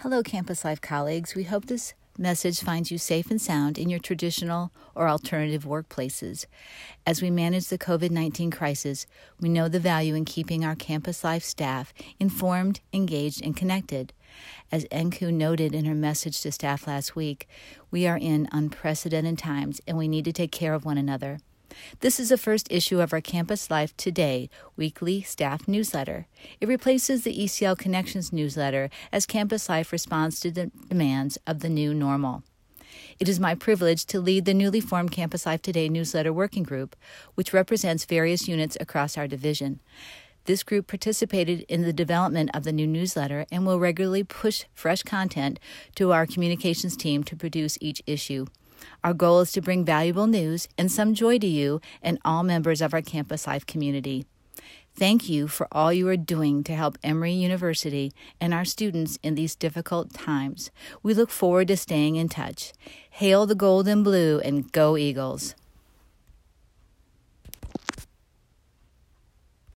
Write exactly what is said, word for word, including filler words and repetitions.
Hello, Campus Life colleagues. We hope this message finds you safe and sound in your traditional or alternative workplaces. As we manage the covid nineteen crisis, we know the value in keeping our Campus Life staff informed, engaged, and connected. As Enku noted in her message to staff last week, we are in unprecedented times and we need to take care of one another. This is the first issue of our Campus Life Today weekly staff newsletter. It replaces the E C L Connections newsletter as Campus Life responds to the demands of the new normal. It is my privilege to lead the newly formed Campus Life Today newsletter working group, which represents various units across our division. This group participated in the development of the new newsletter and will regularly push fresh content to our communications team to produce each issue. Our goal is to bring valuable news and some joy to you and all members of our Campus Life community. Thank you for all you are doing to help Emory University and our students in these difficult times. We look forward to staying in touch. Hail the gold and blue and go Eagles!